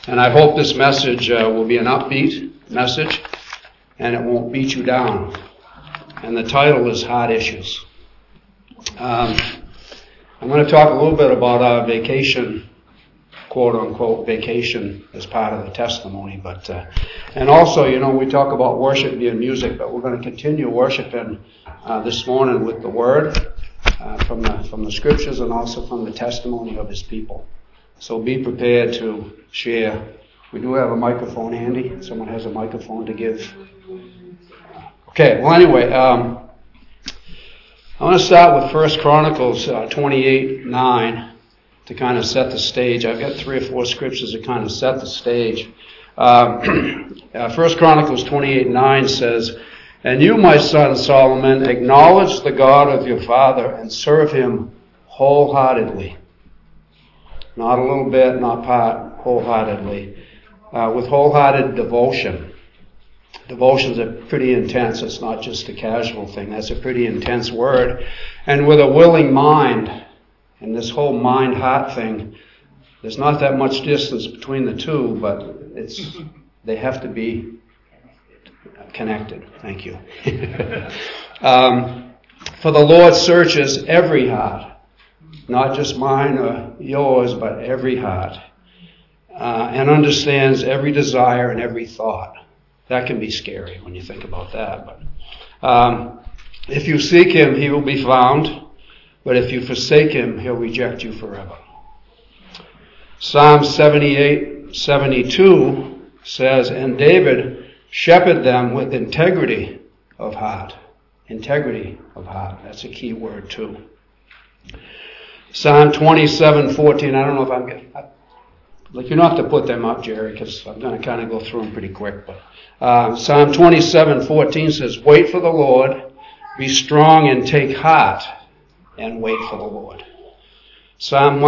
And I hope this message will be an upbeat message, and it won't beat you down. And the title is Hard Issues. I'm going to talk a little bit about our vacation, quote-unquote vacation, as part of the testimony. But and also, we talk about worship being music, but we're going to continue worshiping this morning with the Word from the Scriptures and also from the testimony of His people. So be prepared to share. We do have a microphone handy. Someone has a microphone to give. Okay, well anyway, I want to start with 1 Chronicles 28:9 to kind of set the stage. I've got 3 or 4 scriptures to kind of set the stage. 1 Chronicles 28:9 says, "And you, my son Solomon, acknowledge the God of your father and serve him wholeheartedly." Not a little bit, not part, wholeheartedly. With wholehearted devotion. Devotions are pretty intense. It's not just a casual thing. That's a pretty intense word. And with a willing mind, and this whole mind-heart thing, there's not that much distance between the two, but they have to be connected. Thank you. For the Lord searches every heart. Not just mine or yours, but every heart. And understands every desire and every thought. That can be scary when you think about that. But if you seek him, he will be found. But if you forsake him, he'll reject you forever. Psalm 78:72 says, "And David shepherded them with integrity of heart." Integrity of heart. That's a key word too. Psalm 27:14. I don't know if I'm getting... you don't have to put them up, Jerry, because I'm going to kind of go through them pretty quick. But Psalm 27:14 says, "Wait for the Lord, be strong and take heart, and wait for the Lord." Psalm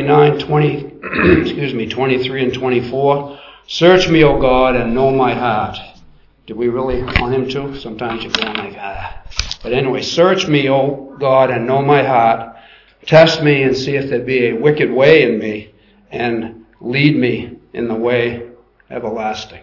139:23 and 24. "Search me, O God, and know my heart." Do we really want him to? Sometimes you're going like, But anyway, "Search me, O God, and know my heart. Test me and see if there be a wicked way in me, and lead me in the way everlasting."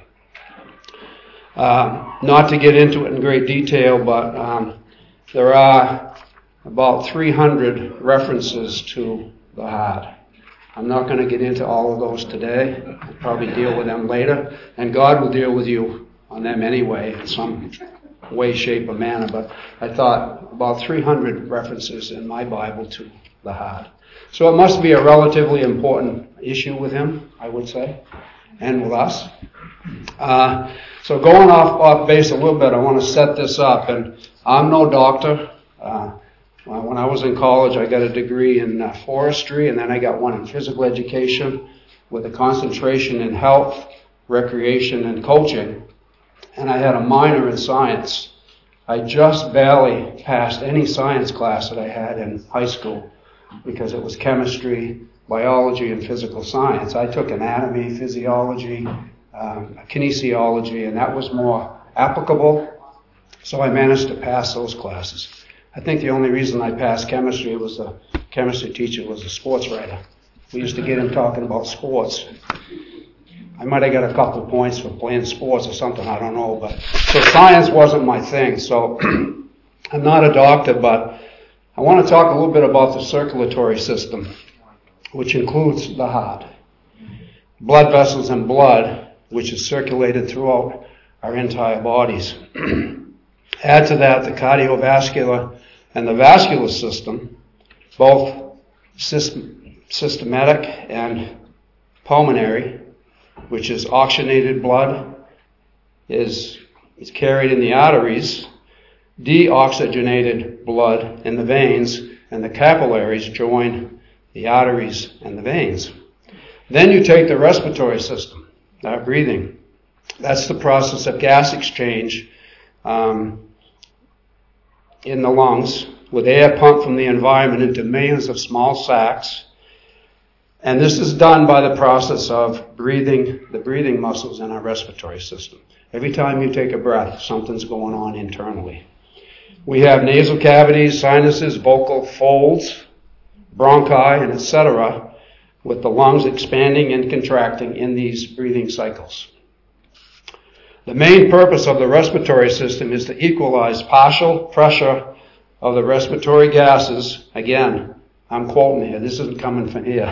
Not to get into it in great detail, but there are about 300 references to the heart. I'm not going to get into all of those today. I'll probably deal with them later, and God will deal with you on them anyway in some way, shape, or manner. But I thought about 300 references in my Bible to the heart. So it must be a relatively important issue with him, I would say, and with us. So going off base a little bit, I want to set this up. And I'm no doctor. When I was in college, I got a degree in forestry, and then I got one in physical education with a concentration in health, recreation, and coaching. And I had a minor in science. I just barely passed any science class that I had in high school, because it was chemistry, biology, and physical science. I took anatomy, physiology, kinesiology, and that was more applicable. So I managed to pass those classes. I think the only reason I passed chemistry was the chemistry teacher was a sports writer. We used to get him talking about sports. I might have got a couple of points for playing sports or something, I don't know. But so science wasn't my thing. So I'm not a doctor, but I want to talk a little bit about the circulatory system, which includes the heart, blood vessels and blood, which is circulated throughout our entire bodies. Add to that the cardiovascular and the vascular system, both systematic and pulmonary, which is oxygenated blood is carried in the arteries, deoxygenated blood in the veins, and the capillaries join the arteries and the veins. Then you take the respiratory system, our breathing. That's the process of gas exchange in the lungs, with air pumped from the environment into millions of small sacs. And this is done by the process of breathing, the breathing muscles in our respiratory system. Every time you take a breath, something's going on internally. We have nasal cavities, sinuses, vocal folds, bronchi, and etc., with the lungs expanding and contracting in these breathing cycles. The main purpose of the respiratory system is to equalize partial pressure of the respiratory gases. Again, I'm quoting here, this isn't coming from here.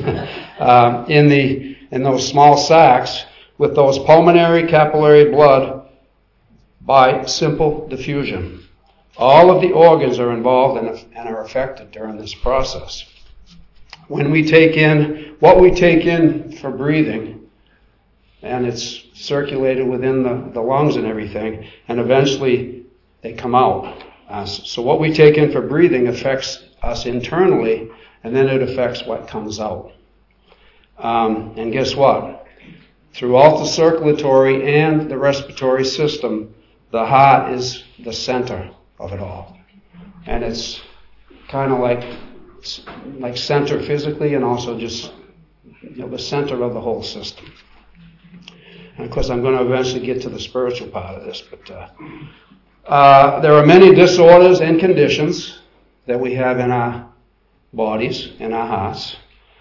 In those small sacs with those pulmonary capillary blood by simple diffusion. All of the organs are involved and are affected during this process. When we take in, what we take in for breathing, and it's circulated within the lungs and everything, and eventually they come out. So what we take in for breathing affects us internally, and then it affects what comes out. And guess what? Throughout the circulatory and the respiratory system, the heart is the center of it all. And it's kind of like center physically and also just the center of the whole system. And of course, I'm going to eventually get to the spiritual part of this, but there are many disorders and conditions that we have in our bodies, in our hearts,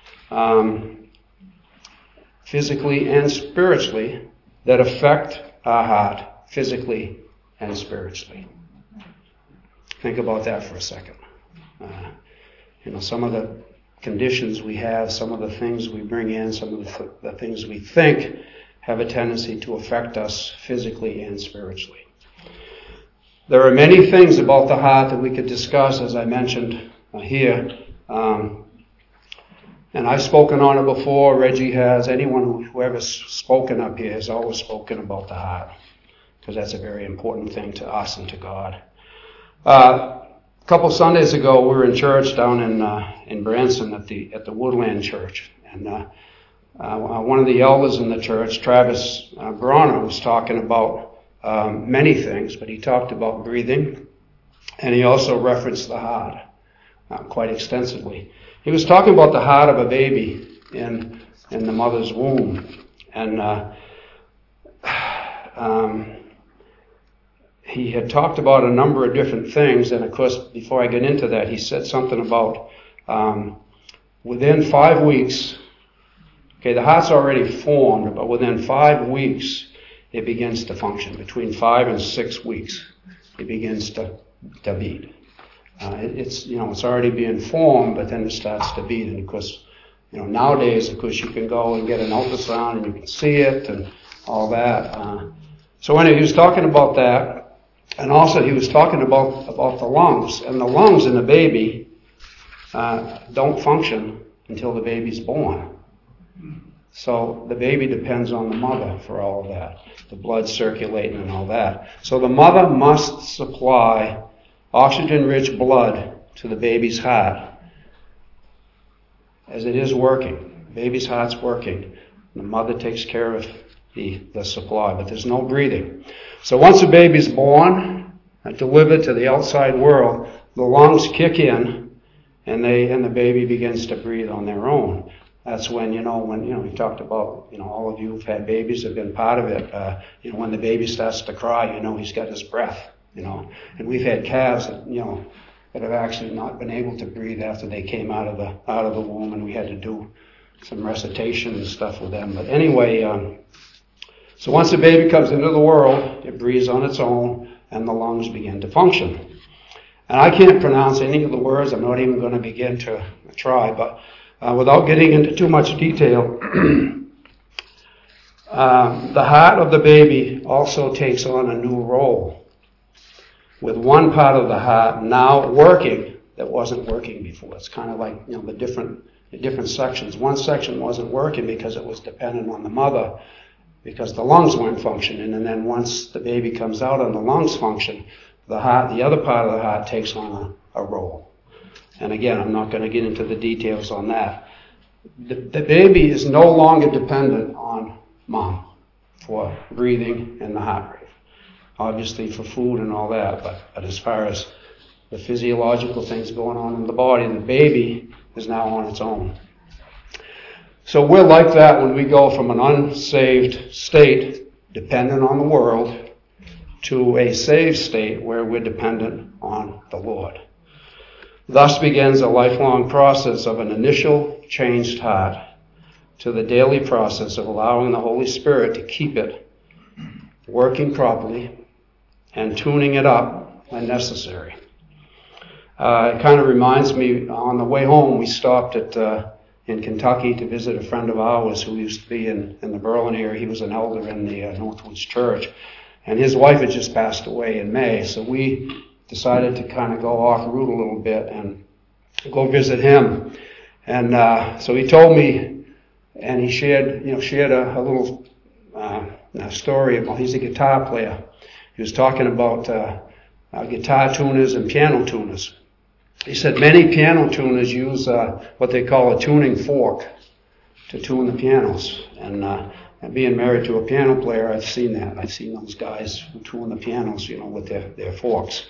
physically and spiritually, that affect our heart physically and spiritually. Think about that for a second. Some of the conditions we have, some of the things we bring in, some of the things we think have a tendency to affect us physically and spiritually. There are many things about the heart that we could discuss, as I mentioned here. And I've spoken on it before. Reggie has. Whoever's spoken up here has always spoken about the heart, because that's a very important thing to us and to God. A couple Sundays ago, we were in church down in Branson at the Woodland Church, and one of the elders in the church, Travis Bronner, was talking about many things, but he talked about breathing, and he also referenced the heart quite extensively. He was talking about the heart of a baby in the mother's womb, and he had talked about a number of different things, and of course, before I get into that, he said something about within 5 weeks, okay, the heart's already formed, but within 5 weeks, it begins to function. Between 5 and 6 weeks, it begins to beat. It's already being formed, but then it starts to beat. And of course, nowadays, of course, you can go and get an ultrasound and you can see it and all that. So anyway, he was talking about that, and also he was talking about the lungs. And the lungs in the baby don't function until the baby's born. So the baby depends on the mother for all of that, the blood circulating and all that. So the mother must supply oxygen-rich blood to the baby's heart as it is working. The baby's heart's working. The mother takes care of the supply, but there's no breathing. So once a baby's born and delivered to the outside world, the lungs kick in, and the baby begins to breathe on their own. That's when we talked about, all of you who've had babies have been part of it. When the baby starts to cry, he's got his breath, And we've had calves that, that have actually not been able to breathe after they came out of the womb, and we had to do some recitation and stuff with them. But anyway, so once the baby comes into the world, it breathes on its own, and the lungs begin to function. And I can't pronounce any of the words. I'm not even going to begin to try, but without getting into too much detail, the heart of the baby also takes on a new role, with one part of the heart now working that wasn't working before. It's kind of like the different sections. One section wasn't working because it was dependent on the mother, because the lungs weren't functioning. And then once the baby comes out and the lungs function, the other part of the heart takes on a role. And again, I'm not going to get into the details on that. The baby is no longer dependent on mom for breathing and the heart rate. Obviously for food and all that, but as far as the physiological things going on in the body, the baby is now on its own. So we're like that when we go from an unsaved state, dependent on the world, to a saved state where we're dependent on the Lord. Thus begins a lifelong process of an initial changed heart to the daily process of allowing the Holy Spirit to keep it working properly and tuning it up when necessary. It kind of reminds me, on the way home, we stopped in Kentucky to visit a friend of ours who used to be in the Berlin area. He was an elder in the Northwoods Church, and his wife had just passed away in May, so we decided to kind of go off route a little bit and go visit him. And so he told me, and he shared a little story about, he's a guitar player. He was talking about guitar tuners and piano tuners. He said many piano tuners use what they call a tuning fork to tune the pianos. And being married to a piano player, I've seen that. I've seen those guys who tune the pianos, with their forks.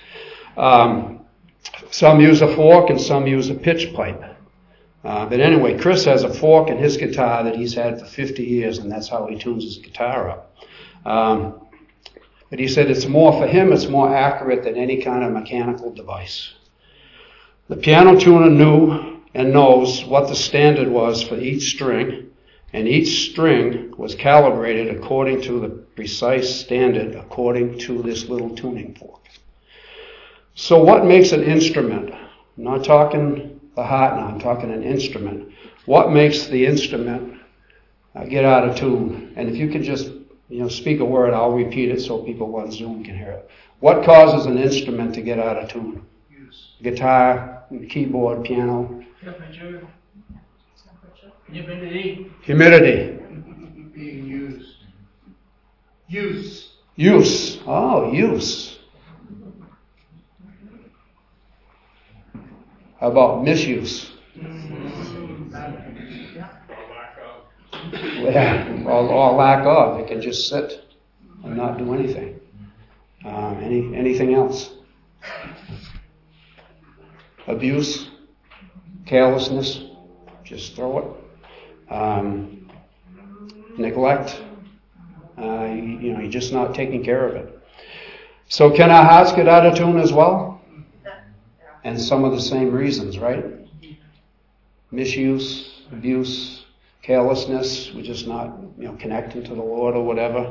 Some use a fork and some use a pitch pipe. But anyway, Chris has a fork in his guitar that he's had for 50 years, and that's how he tunes his guitar up. But he said it's more accurate than any kind of mechanical device. The piano tuner knew and knows what the standard was for each string, and each string was calibrated according to the precise standard, according to this little tuning fork. So what makes an instrument? I'm not talking the heart now, I'm talking an instrument. What makes the instrument get out of tune? And if you could just speak a word, I'll repeat it so people on Zoom can hear it. What causes an instrument to get out of tune? Guitar, keyboard, piano. Humidity. Being used. Use. Use. Oh, use. How about misuse? Yeah, or lack of. It can just sit and not do anything. Anything else? Abuse, carelessness, just throw it. Neglect, you're just not taking care of it. So can our hearts get out of tune as well? And some of the same reasons, right? Misuse, abuse, carelessness, we're just not connecting to the Lord or whatever.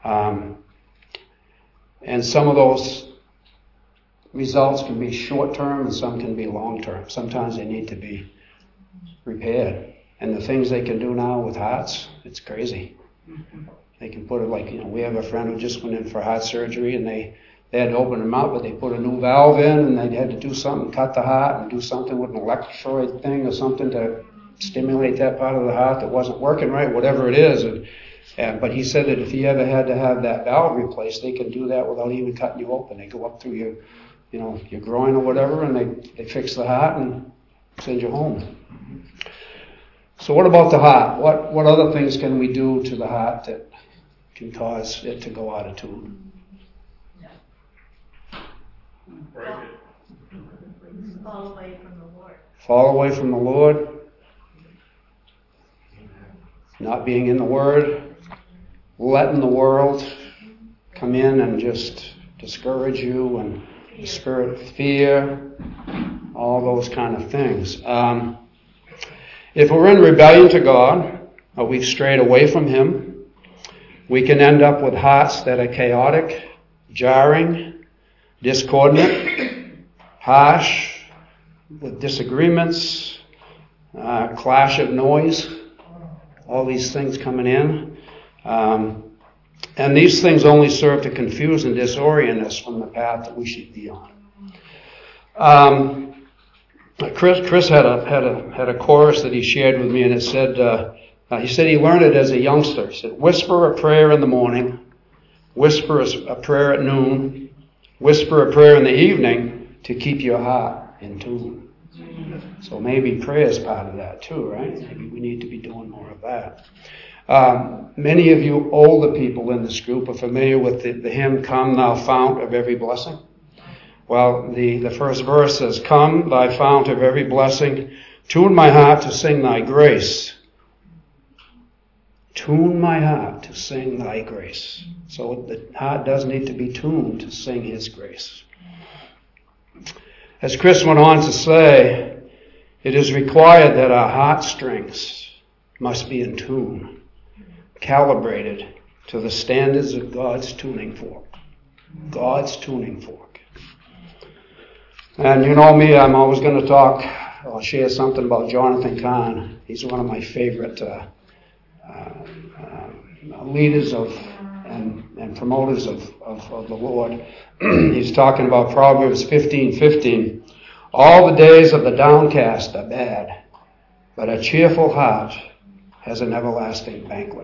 And some of those results can be short-term and some can be long-term. Sometimes they need to be repaired. And the things they can do now with hearts, it's crazy. They can put it we have a friend who just went in for heart surgery, and they had to open him out, but they put a new valve in, and they had to do something, cut the heart and do something with an electrode thing or something to stimulate that part of the heart that wasn't working right, whatever it is. But he said that if he ever had to have that valve replaced, they can do that without even cutting you open. They go up through your groin or whatever, and they fix the heart and send you home. So what about the heart? What other things can we do to the heart that can cause it to go out of tune? Fall away from the Lord. Fall away from the Lord. Not being in the Word. Letting the world come in and just discourage you, and the spirit of fear, all those kind of things. If we're in rebellion to God, or we've strayed away from Him, we can end up with hearts that are chaotic, jarring, discordant, harsh, with disagreements, clash of noise, all these things coming in. And these things only serve to confuse and disorient us from the path that we should be on. Chris had a chorus that he shared with me, and it said, he said he learned it as a youngster. He said, whisper a prayer in the morning, whisper a prayer at noon, whisper a prayer in the evening to keep your heart in tune. So maybe prayer is part of that too, right? Maybe we need to be doing more of that. Many of you older people in this group are familiar with the hymn, Come Thou Fount of Every Blessing. Well, the first verse says, Come, Thy Fount of every blessing, tune my heart to sing Thy grace. Tune my heart to sing Thy grace. So the heart does need to be tuned to sing His grace. As Chris went on to say, it is required that our heartstrings must be in tune, calibrated to the standards of God's tuning fork. God's tuning fork. And you know me, I'm always going to talk, I'll share something about Jonathan Cahn. He's one of my favorite leaders of and promoters of the Lord. He's talking about Proverbs 15:15. All the days of the downcast are bad, but a cheerful heart has an everlasting banquet.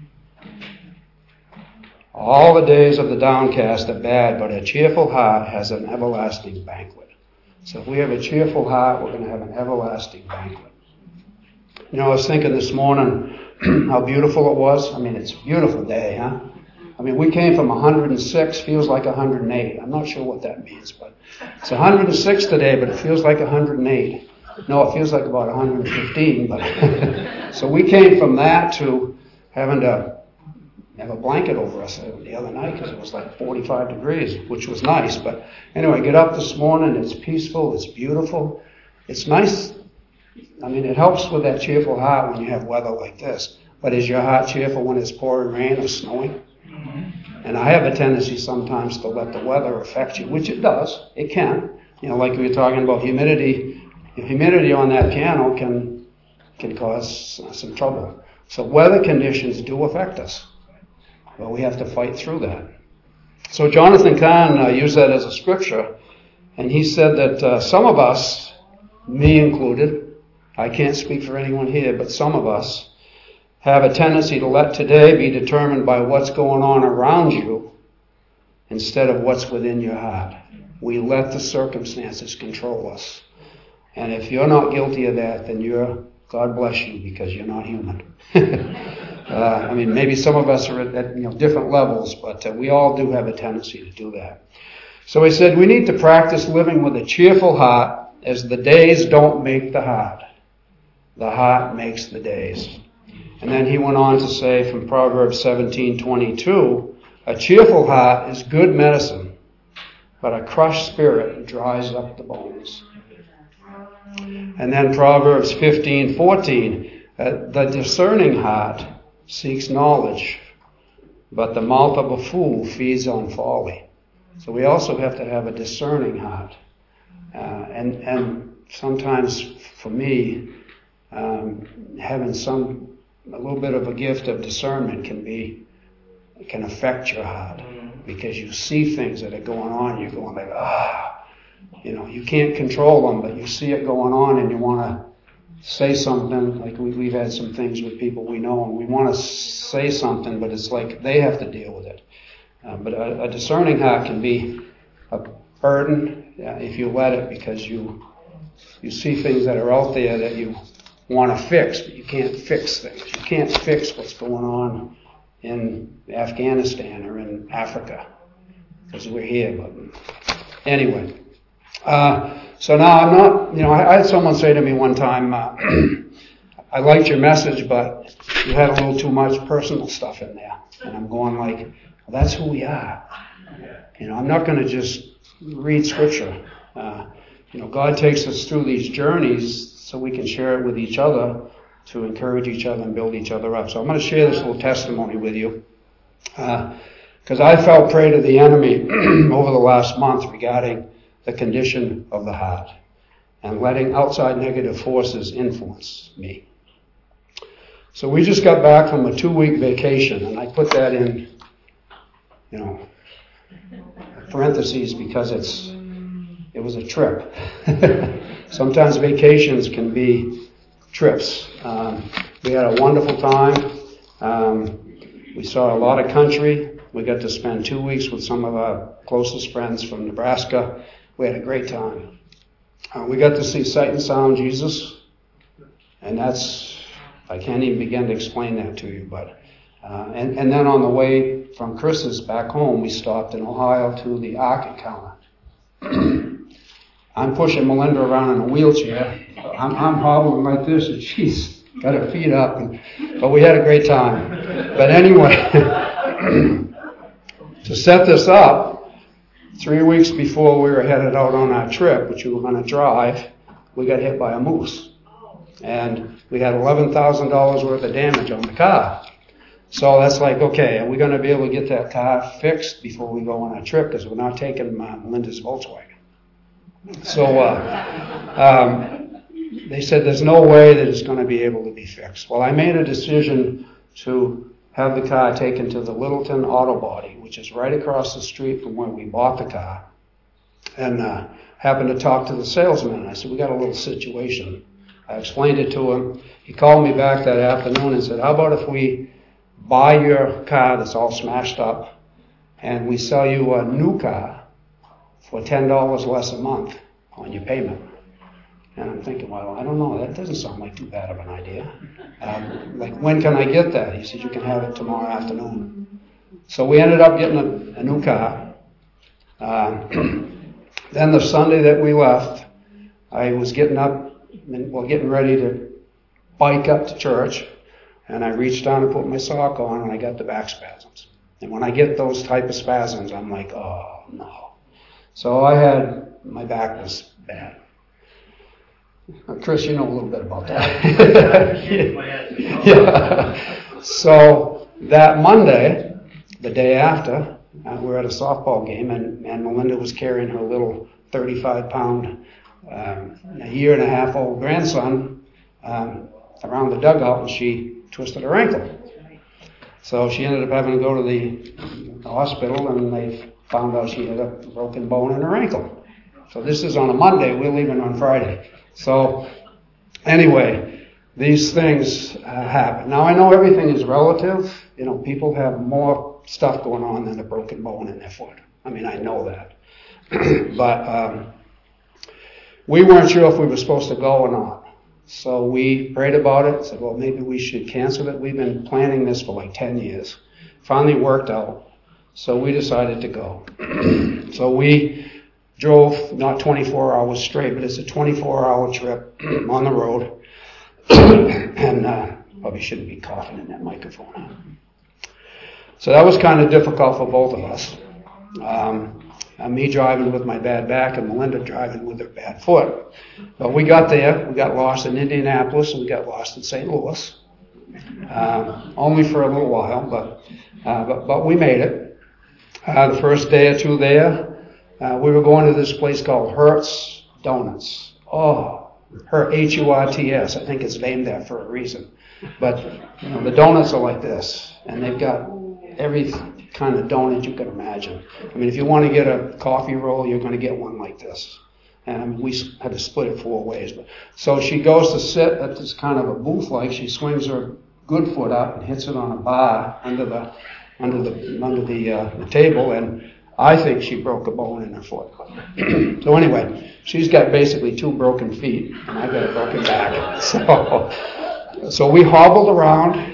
All the days of the downcast are bad, but a cheerful heart has an everlasting banquet. So if we have a cheerful heart, we're going to have an everlasting banquet. You know, I was thinking this morning how beautiful it was. I mean, it's a beautiful day, huh? I mean, we came from 106, feels like 108. I'm not sure what that means, but it's 106 today, but it feels like 108. No, it feels like about 115. But so we came from that to having to have a blanket over us the other night because it was like 45 degrees, which was nice. But anyway, get up this morning. It's peaceful. It's beautiful. It's nice. I mean, it helps with that cheerful heart when you have weather like this. But is your heart cheerful when it's pouring rain or snowing? And I have a tendency sometimes to let the weather affect you, which it does. It can. You know, like we were talking about humidity. Humidity on that piano can cause some trouble. So weather conditions do affect us. But we have to fight through that. So Jonathan Cahn used that as a scripture. And he said that some of us, me included, I can't speak for anyone here, but some of us have a tendency to let today be determined by what's going on around you instead of what's within your heart. We let the circumstances control us. And if you're not guilty of that, then God bless you, because you're not human. I mean, maybe some of us are at different levels, but we all do have a tendency to do that. So he said we need to practice living with a cheerful heart, as the days don't make the heart. The heart makes the days. And then he went on to say from Proverbs 17:22, a cheerful heart is good medicine, but a crushed spirit dries up the bones. And then Proverbs 15:14, the discerning heart seeks knowledge, but the mouth of a fool feeds on folly. So we also have to have a discerning heart. And sometimes for me, having a little bit of a gift of discernment can affect your heart, because you see things that are going on. You're going like, you can't control them, but you see it going on and you want to say something. Like we've had some things with people we know, and we want to say something, but it's like they have to deal with it. But a discerning heart can be a burden if you let it, because you see things that are out there that you want to fix, but you can't fix things. You can't fix what's going on in Afghanistan or in Africa, because we're here. But anyway, so now I'm not, I had someone say to me one time, I liked your message, but you had a little too much personal stuff in there. And I'm going like, well, that's who we are. I'm not going to just read scripture. God takes us through these journeys so we can share it with each other, to encourage each other and build each other up. So I'm going to share this little testimony with you, because I fell prey to the enemy over the last month regarding the condition of the heart and letting outside negative forces influence me. So we just got back from a 2-week vacation, and I put that in, parentheses, because it was a trip. Sometimes vacations can be trips. We had a wonderful time. We saw a lot of country. We got to spend 2 weeks with some of our closest friends from Nebraska. We had a great time. We got to see Sight and Sound Jesus, and I can't even begin to explain that to you. But and then on the way from Chris's back home, we stopped in Ohio to the Ark Encounter. I'm pushing Melinda around in a wheelchair. I'm hobbling like this, and she's got her feet up. But we had a great time. But anyway, to set this up, 3 weeks before we were headed out on our trip, which we were going to drive, we got hit by a moose. And we had $11,000 worth of damage on the car. So that's like, okay, are we going to be able to get that car fixed before we go on our trip? Because we're not taking Melinda's Volkswagen. So they said there's no way that it's going to be able to be fixed. Well, I made a decision to have the car taken to the Littleton Auto Body, which is right across the street from where we bought the car. And happened to talk to the salesman. And I said, we got a little situation. I explained it to him. He called me back that afternoon and said, how about if we buy your car that's all smashed up and we sell you a new car for $10 less a month on your payment? And I'm thinking, well, I don't know. That doesn't sound like too bad of an idea. Like, when can I get that? He said, you can have it tomorrow afternoon. So we ended up getting a new car. Then the Sunday that we left, I was getting ready to bike up to church, and I reached down to put my sock on, and I got the back spasms. And when I get those type of spasms, I'm like, oh, no. So my back was bad. Chris, you know a little bit about that. Yeah. So that Monday, the day after, we were at a softball game, and Melinda was carrying her little 35-pound, a year and a half old grandson around the dugout, and she twisted her ankle. So she ended up having to go to the hospital, and they found out she had a broken bone in her ankle. So this is on a Monday. We're leaving on Friday. So anyway, these things happen. Now, I know everything is relative. You know, people have more stuff going on than a broken bone in their foot. I mean, I know that. But we weren't sure if we were supposed to go or not. So we prayed about it, said, well, maybe we should cancel it. We've been planning this for like 10 years. Finally worked out. So we decided to go. So we drove not 24 hours straight, but it's a 24-hour trip on the road. And probably shouldn't be coughing in that microphone. So that was kind of difficult for both of us. Me driving with my bad back and Melinda driving with her bad foot. But we got there. We got lost in Indianapolis and we got lost in St. Louis. Only for a little while, but we made it. The first day or two there, we were going to this place called Hurts Donuts. Oh, Hurts. I think it's named that for a reason. But you know, the donuts are like this, and they've got every kind of donut you can imagine. I mean, if you want to get a coffee roll, you're going to get one like this. And I mean, we had to split it 4 ways. So she goes to sit at this kind of a booth, like she swings her good foot up and hits it on a bar under the table, and I think she broke a bone in her foot. So anyway, she's got basically 2 broken feet, and I got a broken back. So we hobbled around.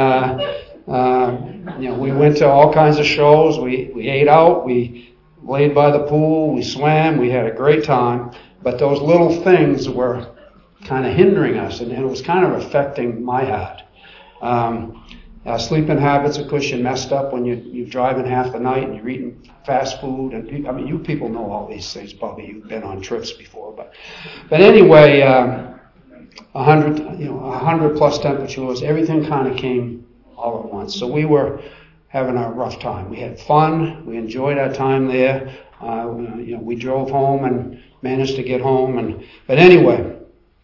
We went to all kinds of shows. We ate out. We laid by the pool. We swam. We had a great time. But those little things were kind of hindering us, and it was kind of affecting my heart. Sleeping habits, of course, you're messed up when you're driving half the night and you're eating fast food. And I mean, you people know all these things. Probably you've been on trips before. But anyway, 100 plus temperatures. Everything kind of came all at once. So we were having a rough time. We had fun. We enjoyed our time there. We drove home and managed to get home. But anyway,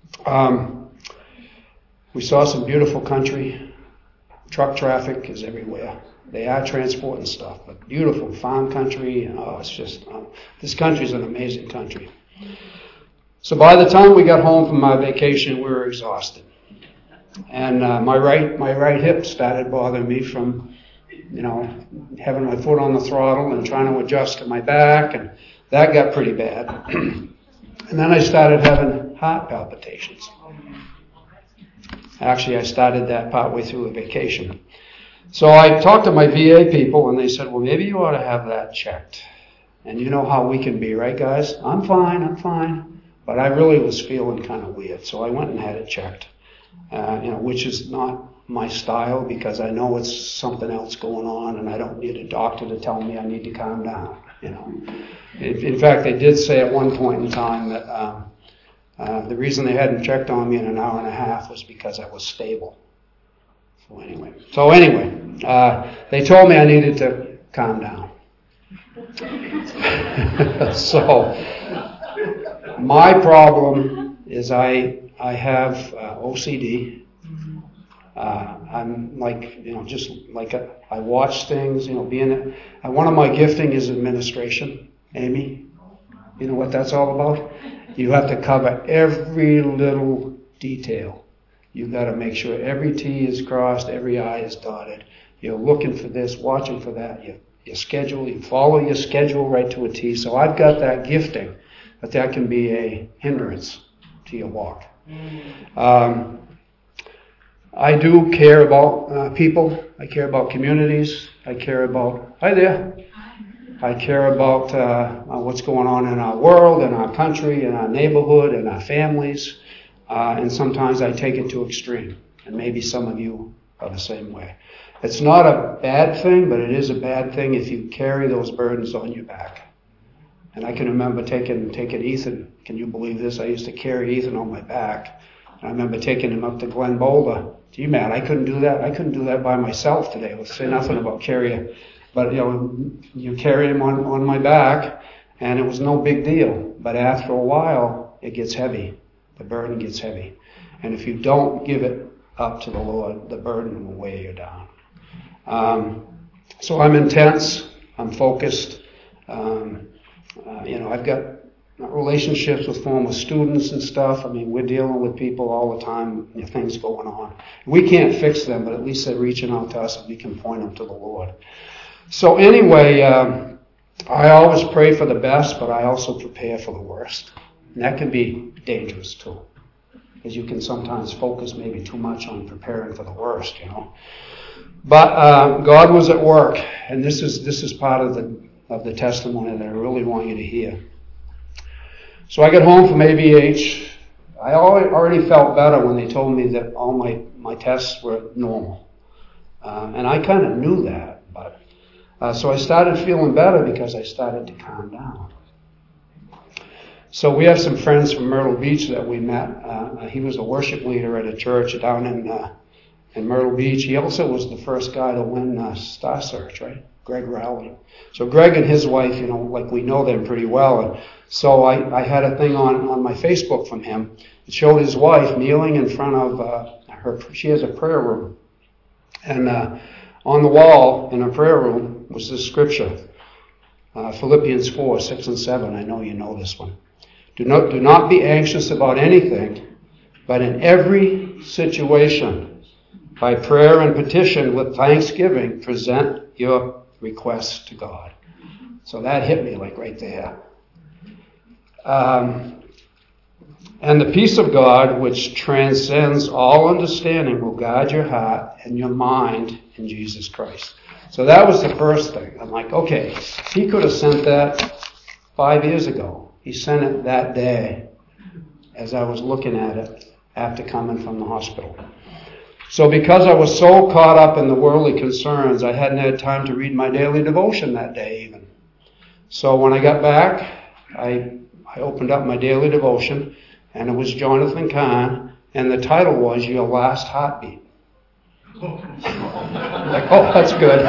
we saw some beautiful country. Truck traffic is everywhere. They are transporting stuff, but beautiful farm country. It's just, this country is an amazing country. So by the time we got home from our vacation, we were exhausted. And my right hip started bothering me from, having my foot on the throttle and trying to adjust to my back, and that got pretty bad. And then I started having heart palpitations. Actually, I started that partway through the vacation. So I talked to my VA people, and they said, well, maybe you ought to have that checked. And you know how we can be, right, guys? I'm fine. But I really was feeling kind of weird. So I went and had it checked, which is not my style, because I know it's something else going on, and I don't need a doctor to tell me I need to calm down. In fact, they did say at one point in time that The reason they hadn't checked on me in an hour and a half was because I was stable. So anyway, they told me I needed to calm down. So my problem is I have OCD. I'm like, just like I watch things, one of my gifting is administration. Amy, you know what that's all about? You have to cover every little detail. You've got to make sure every T is crossed, every I is dotted. You're looking for this, watching for that. You schedule, you follow your schedule right to a T. So I've got that gifting, but that can be a hindrance to your walk. I do care about people. I care about communities. I care about, hi there. I care about what's going on in our world, in our country, in our neighborhood, in our families. And sometimes I take it to extreme. And maybe some of you are the same way. It's not a bad thing, but it is a bad thing if you carry those burdens on your back. And I can remember taking Ethan. Can you believe this? I used to carry Ethan on my back. And I remember taking him up to Glen Boulder. Gee, man, I couldn't do that. I couldn't do that by myself today. Let's say nothing about carrying. But, you carry him on my back, and it was no big deal. But after a while, it gets heavy. The burden gets heavy. And if you don't give it up to the Lord, the burden will weigh you down. So I'm intense. I'm focused. I've got relationships with former students and stuff. I mean, we're dealing with people all the time, things going on. We can't fix them, but at least they're reaching out to us and we can point them to the Lord. So anyway, I always pray for the best, but I also prepare for the worst. And that can be dangerous too, because you can sometimes focus maybe too much on preparing for the worst, But God was at work, and this is part of the testimony that I really want you to hear. So I got home from ABH. I already felt better when they told me that all my tests were normal, and I kind of knew that. But so I started feeling better because I started to calm down. So we have some friends from Myrtle Beach that we met. He was a worship leader at a church down in Myrtle Beach. He also was the first guy to win Star Search, right? Greg Rowley. So Greg and his wife, like we know them pretty well. And so I had a thing on my Facebook from him. It showed his wife kneeling in front of her. She has a prayer room. And on the wall in her prayer room was this scripture. Philippians 4, 6 and 7. I know you know this one. Do not be anxious about anything, but in every situation, by prayer and petition with thanksgiving, present your requests to God. So that hit me like right there. And the peace of God, which transcends all understanding, will guard your heart and your mind in Jesus Christ. So that was the first thing. I'm like, okay, he could have sent that 5 years ago. He sent it that day as I was looking at it after coming from the hospital. So because I was so caught up in the worldly concerns, I hadn't had time to read my daily devotion that day even. So when I got back, I opened up my daily devotion, and it was Jonathan Cahn, and the title was Your Last Heartbeat. Like, oh, that's good.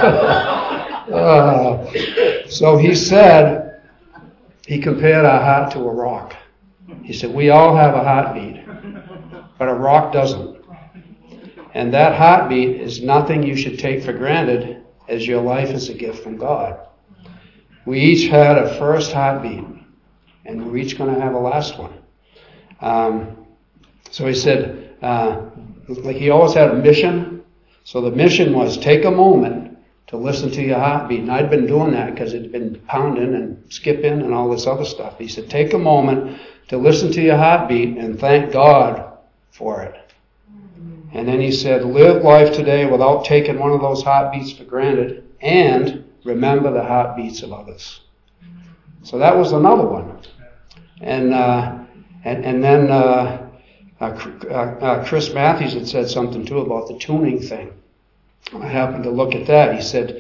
So he said, he compared our heart to a rock. He said, we all have a heartbeat, but a rock doesn't. And that heartbeat is nothing you should take for granted, as your life is a gift from God. We each had a first heartbeat, and we're each going to have a last one. So he said, like he always had a mission. So the mission was take a moment to listen to your heartbeat. And I'd been doing that because it'd been pounding and skipping and all this other stuff. He said, take a moment to listen to your heartbeat and thank God for it. And then he said, live life today without taking one of those heartbeats for granted, and remember the heartbeats of others. So that was another one. And then Chris Matthews had said something too about the tuning thing. I happened to look at that. He said,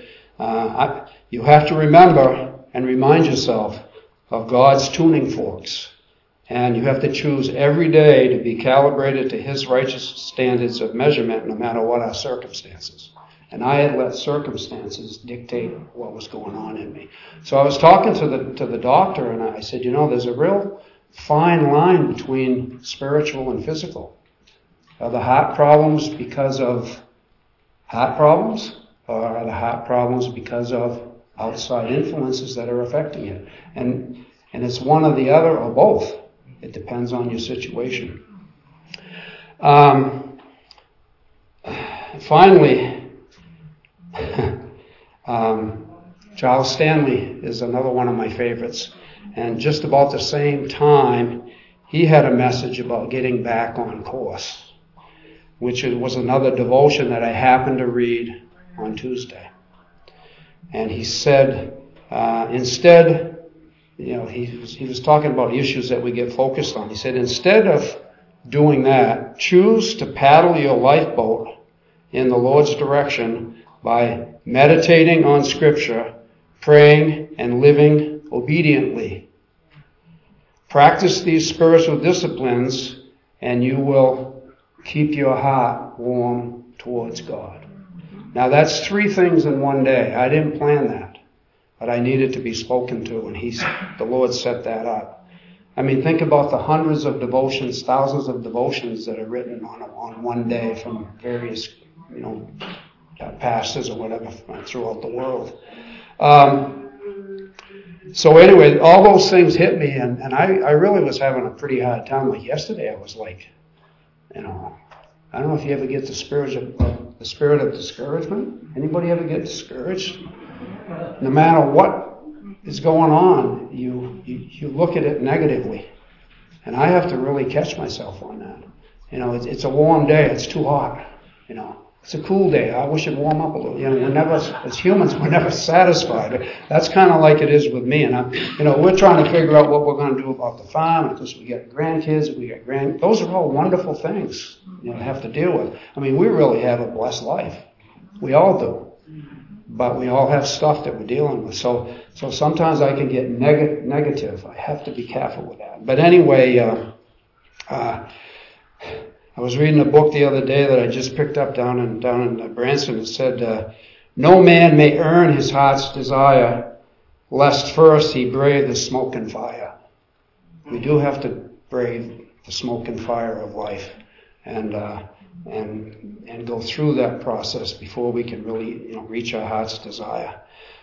you have to remember and remind yourself of God's tuning forks. And you have to choose every day to be calibrated to His righteous standards of measurement, no matter what our circumstances. And I had let circumstances dictate what was going on in me. So I was talking to the doctor, and I said, there's a real fine line between spiritual and physical. Are the heart problems because of heart problems, or are the heart problems because of outside influences that are affecting it? And it's one or the other, or both. It depends on your situation. Finally, Charles Stanley is another one of my favorites. And just about the same time, he had a message about getting back on course, which was another devotion that I happened to read on Tuesday. And he said, instead, he was talking about issues that we get focused on. He said, instead of doing that, choose to paddle your lifeboat in the Lord's direction by meditating on Scripture, praying, and living obediently. Practice these spiritual disciplines, and you will keep your heart warm towards God. Now that's 3 things in one day. I didn't plan that, but I needed to be spoken to, and the Lord set that up. I mean, think about the hundreds of devotions, thousands of devotions that are written on one day from various, pastors or whatever throughout the world. So anyway, all those things hit me, and I really was having a pretty hard time. Like yesterday, I was like, I don't know if you ever get the spirit of discouragement. Anybody ever get discouraged? No matter what is going on, you look at it negatively. And I have to really catch myself on that. It's a warm day. It's too hot. It's a cool day. I wish it'd warm up a little. We're never, as humans, we're never satisfied. That's kind of like it is with me. And we're trying to figure out what we're going to do about the farm, because we got grandkids, those are all wonderful things to have to deal with. I mean, we really have a blessed life. We all do. But we all have stuff that we're dealing with. So sometimes I can get negative. I have to be careful with that. But anyway, I was reading a book the other day that I just picked up down in Branson. It said, no man may earn his heart's desire, lest first he brave the smoke and fire. We do have to brave the smoke and fire of life, and go through that process before we can really reach our heart's desire.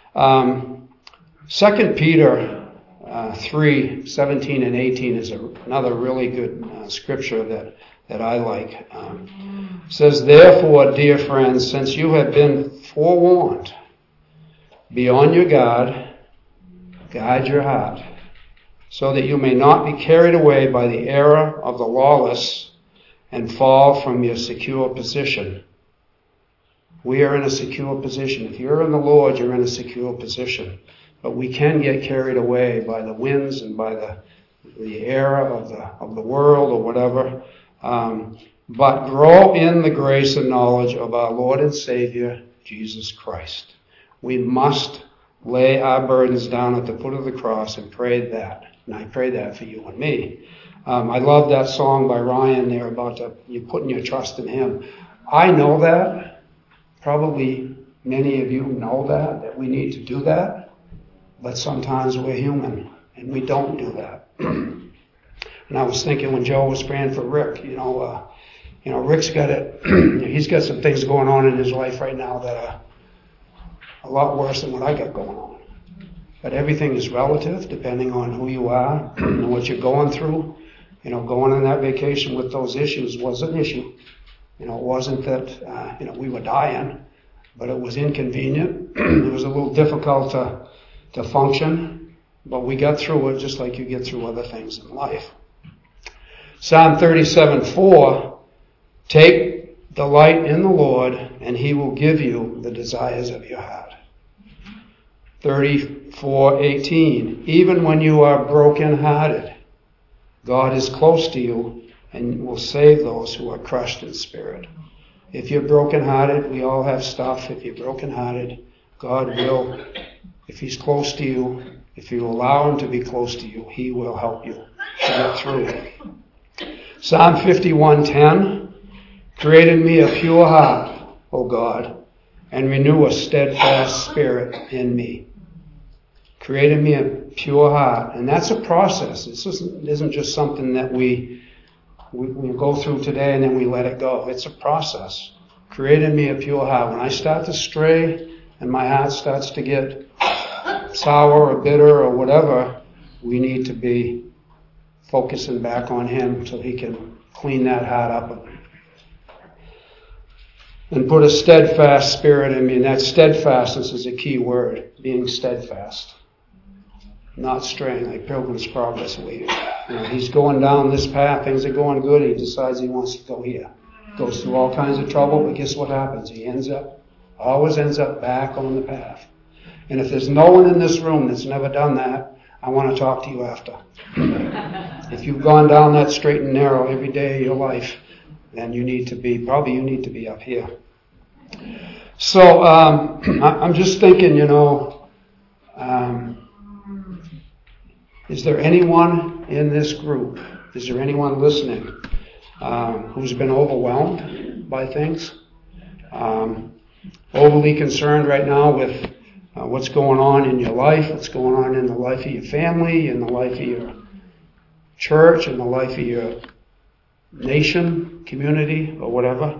2 Peter 3:17 and 18 is another really good scripture that I like. It says, therefore, dear friends, since you have been forewarned, be on your guard, guide your heart, so that you may not be carried away by the error of the lawless and fall from your secure position. We are in a secure position. If you're in the Lord, you're in a secure position. But we can get carried away by the winds and by the error of the world or whatever. But grow in the grace and knowledge of our Lord and Savior, Jesus Christ. We must lay our burdens down at the foot of the cross and pray that. And I pray that for you and me. I love that song by Ryan there about you putting your trust in Him. I know that. Probably many of you know that we need to do that. But sometimes we're human and we don't do that. And I was thinking when Joe was praying for Rick, Rick's got it. He's got some things going on in his life right now that are a lot worse than what I got going on. But everything is relative, depending on who you are and what you're going through. Going on that vacation with those issues was an issue. It wasn't that we were dying, but it was inconvenient. It was a little difficult to function, but we got through it just like you get through other things in life. Psalm 37:4, take delight in the Lord, and He will give you the desires of your heart. 34:18, even when you are broken-hearted, God is close to you and will save those who are crushed in spirit. If you're broken-hearted, we all have stuff. If you're broken-hearted, God will, if He's close to you, If you allow him to be close to you, he will help you to get through. Psalm 51:10, create in me a pure heart, O God, and renew a steadfast spirit in me. Create in me a pure heart. And that's a process. This isn't just something that we go through today and then we let it go. It's a process. Create in me a pure heart. When I start to stray and my heart starts to get sour or bitter or whatever, we need to be focusing back on him so he can clean that heart up and put a steadfast spirit in me. And that steadfastness is a key word, being steadfast. Not straying, like Pilgrim's Progress. He's going down this path, things are going good, he decides he wants to go here. Goes through all kinds of trouble, but guess what happens? He always ends up back on the path. And if there's no one in this room that's never done that, I want to talk to you after. If you've gone down that straight and narrow every day of your life, then you need to be up here. So I'm just thinking, is there anyone in this group, is there anyone listening who's been overwhelmed by things? Overly concerned right now with what's going on in your life, what's going on in the life of your family, in the life of your church, in the life of your nation, community, or whatever.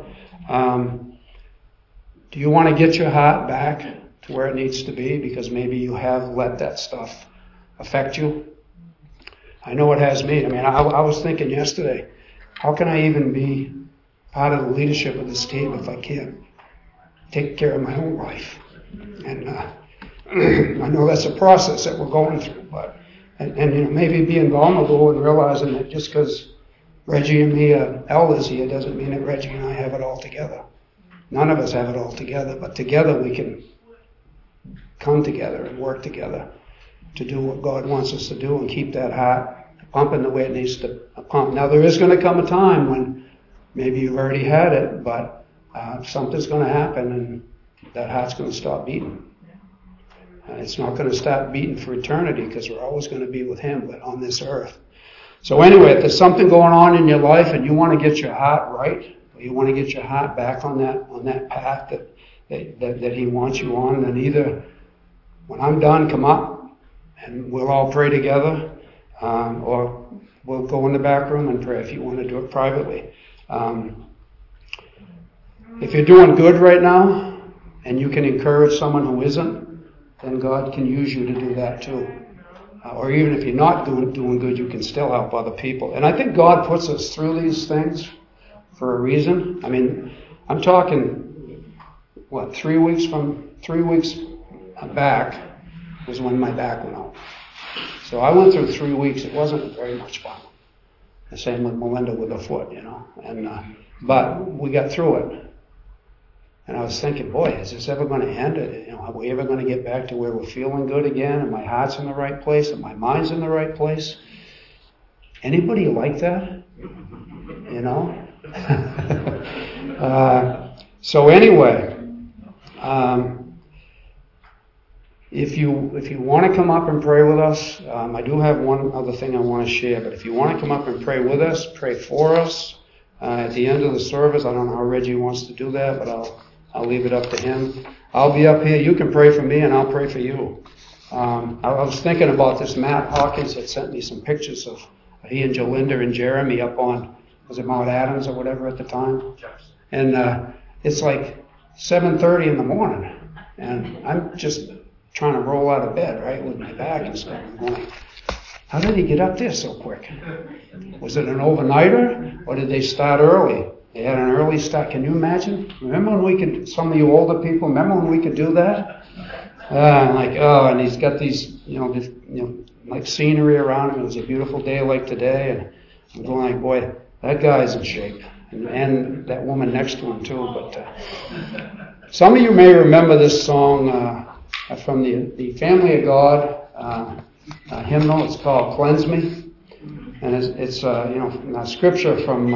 Do you want to get your heart back to where it needs to be because maybe you have let that stuff affect you? I know it has me. I was thinking yesterday, how can I even be part of the leadership of this team if I can't take care of my own life? And I know that's a process that we're going through, but maybe being vulnerable and realizing that just because Reggie and me are elders here doesn't mean that Reggie and I have it all together. None of us have it all together, but together we can come together and work together to do what God wants us to do and keep that heart pumping the way it needs to pump. Now there is going to come a time when maybe you've already had it, but something's going to happen and that heart's going to stop beating. It's not going to stop beating for eternity because we're always going to be with him, but on this earth. So anyway, if there's something going on in your life and you want to get your heart right, or you want to get your heart back on that path that he wants you on, then either when I'm done, come up and we'll all pray together, or we'll go in the back room and pray if you want to do it privately. If you're doing good right now and you can encourage someone who isn't, then God can use you to do that too. Or even if you're not doing good, you can still help other people. And I think God puts us through these things for a reason. I'm talking, 3 weeks back was when my back went out. So I went through 3 weeks. It wasn't very much fun. The same with Melinda with her foot, but we got through it. And I was thinking, boy, is this ever going to end? Are we ever going to get back to where we're feeling good again and my heart's in the right place and my mind's in the right place? Anybody like that? So anyway, if you want to come up and pray with us, I do have one other thing I want to share, but if you want to come up and pray with us, pray for us at the end of the service. I don't know how Reggie wants to do that, but I'll leave it up to him. I'll be up here. You can pray for me, and I'll pray for you. I was thinking about this. Matt Hawkins had sent me some pictures of he and Jolinda and Jeremy up on, was it Mount Adams or whatever at the time? And it's like 7:30 in the morning, and I'm just trying to roll out of bed, right, with my back and stuff. I'm going, how did he get up there so quick? Was it an overnighter, or did they start early? They had an early start. Can you imagine? Remember when some of you older people, remember when we could do that? And he's got these, like scenery around him. It was a beautiful day like today, and I'm going like, boy, that guy's in shape. And that woman next to him too. But some of you may remember this song from the Family of God hymnal. It's called "Cleanse Me," and it's scripture from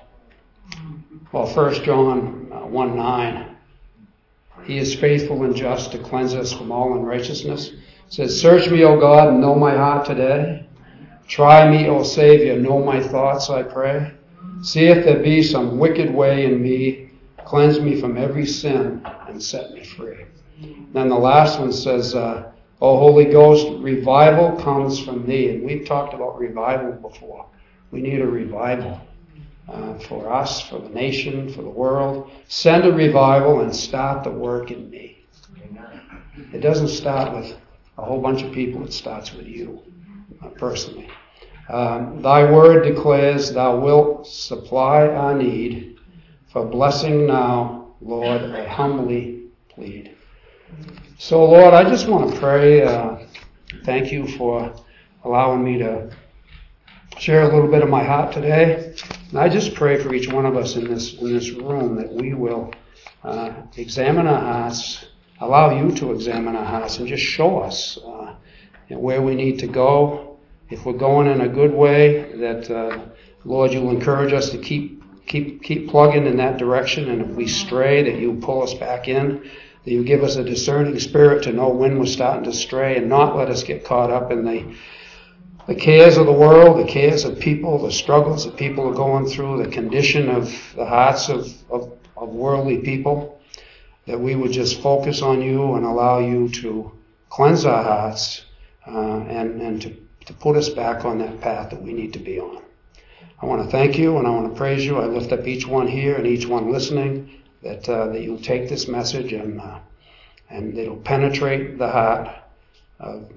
1 John 1:9. He is faithful and just to cleanse us from all unrighteousness. It says, search me, O God, and know my heart today. Try me, O Savior, know my thoughts, I pray. See if there be some wicked way in me. Cleanse me from every sin and set me free. Then the last one says, O Holy Ghost, revival comes from thee. And we've talked about revival before. We need a revival for us, for the nation, for the world. Send a revival and start the work in me. It doesn't start with a whole bunch of people. It starts with you, personally. Thy word declares thou wilt supply our need. For blessing now, Lord, I humbly plead. So, Lord, I just want to pray. Thank you for allowing me to share a little bit of my heart today. And I just pray for each one of us in this room that we will examine our hearts, allow you to examine our hearts, and just show us where we need to go. If we're going in a good way, that Lord, you'll encourage us to keep plugging in that direction, and if we stray, that you pull us back in, that you give us a discerning spirit to know when we're starting to stray, and not let us get caught up in the cares of the world, the cares of people, the struggles that people are going through, the condition of the hearts of worldly people, that we would just focus on you and allow you to cleanse our hearts and to put us back on that path that we need to be on. I want to thank you and I want to praise you. I lift up each one here and each one listening, that you'll take this message and it'll penetrate the heart of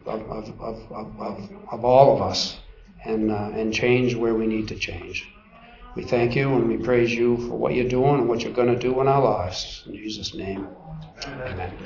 all of us and change where we need to change. We thank you and we praise you for what you're doing and what you're going to do in our lives. In Jesus' name, amen.